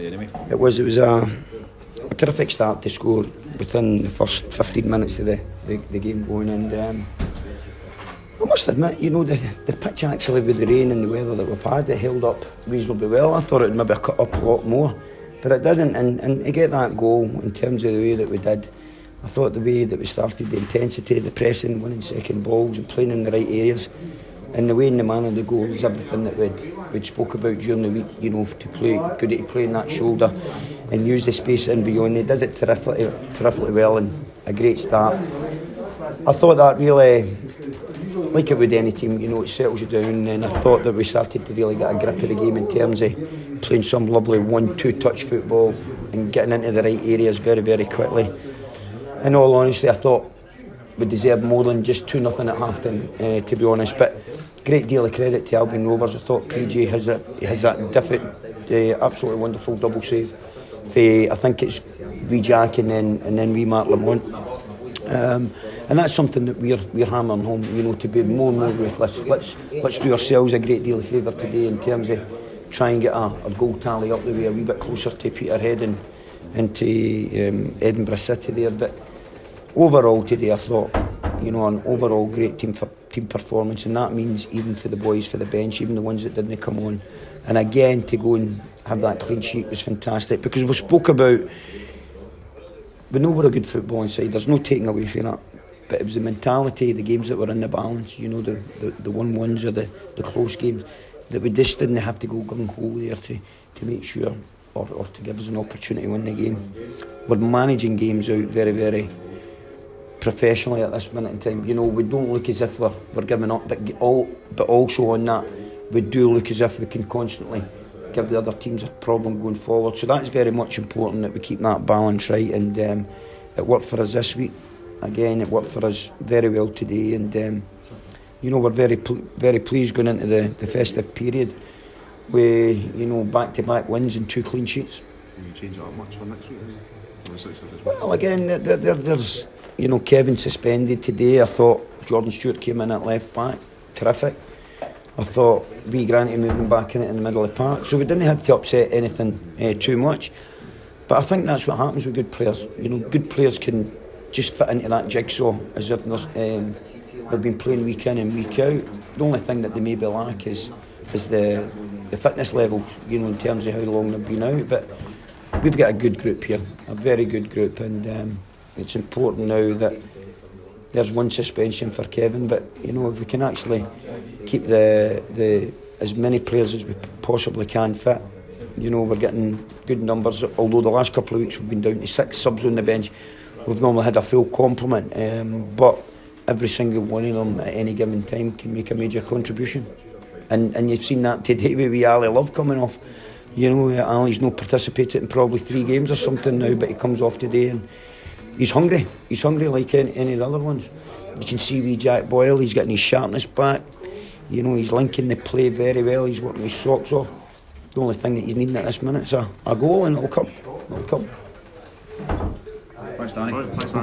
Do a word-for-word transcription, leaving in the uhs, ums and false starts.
play anyway. It was. It was a, a terrific start to score within the first fifteen minutes of the, the, the game going, and um, I must admit, you know, the, the pitch actually, with the rain and the weather that we've had, it held up reasonably well. I thought it would maybe cut up a lot more, but it didn't. And, and to get that goal in terms of the way that we did, I thought the way that we started, the intensity, the pressing, winning second balls and playing in the right areas, and the way and the manner of the goal was everything that we'd, we'd spoke about during the week, you know, to play, good to play in that shoulder and use the space in beyond. He does it terrifically, terrifically well, and a great start. I thought that really, like it with any team, you know, it settles you down, and I thought that we started to really get a grip of the game in terms of playing some lovely one two touch football and getting into the right areas very, very quickly. In all honesty, I thought we deserved more than just two nothing at half time, uh, to be honest, but great deal of credit to Albion Rovers. I thought P J has, a, has that different, uh, absolutely wonderful double save. For, I think it's wee Jack and then and then wee Mark Lamont. Um, and that's something that we're we're hammering home, you know, to be more and more ruthless. Let's let's do ourselves a great deal of favour today in terms of trying to get a, a goal tally up the way a wee bit closer to Peterhead and into um, Edinburgh City there. But overall today, I thought, you know, an overall great team for team performance, and that means even for the boys for the bench, even the ones that didn't come on. And again, to go and have that clean sheet was fantastic, because we spoke about, we know we're a good footballing side, there's no taking away from that, but it was the mentality, the games that were in the balance, you know, the the, the one-ones or the, the close games, that we just didn't have to go gung-ho there to, to make sure, or, or to give us an opportunity to win the game. We're managing games out very, very professionally at this minute in time. You know, we don't look as if we're, we're giving up, but all, but also on that, we do look as if we can constantly give the other teams a problem going forward. So that's very much important that we keep that balance right, and um, it worked for us this week. Again, it worked for us very well today, and um, you know, we're very pl- very pleased going into the, the festive period with, you know, back-to-back wins and two clean sheets. Will you change it up much for next week? Well, again, there, there, there's, you know, Kevin suspended today. I thought Jordan Stewart came in at left back, terrific. I thought B. Granty moving back in it in the middle of the park, so we didn't have to upset anything uh, too much. But I think that's what happens with good players. You know, good players can just fit into that jigsaw as if um, they've been playing week in and week out. The only thing that they maybe lack is is the the fitness level, you know, in terms of how long they've been out. But we've got a good group here, a very good group, and um, it's important now that there's one suspension for Kevin, but you know, if we can actually keep the the as many players as we possibly can fit, you know, we're getting good numbers. Although the last couple of weeks we've been down to six subs on the bench, we've normally had a full complement, um, but every single one of them at any given time can make a major contribution, and and you've seen that today with wee Ali Love coming off. You know, Ali's not participated in probably three games or something now, but he comes off today and he's hungry. He's hungry like any, any of the other ones. You can see wee Jack Boyle, he's getting his sharpness back. You know, he's linking the play very well. He's working his socks off. The only thing that he's needing at this minute is a, a goal, and it'll come. It'll come. Thanks, Danny. Thanks, Danny.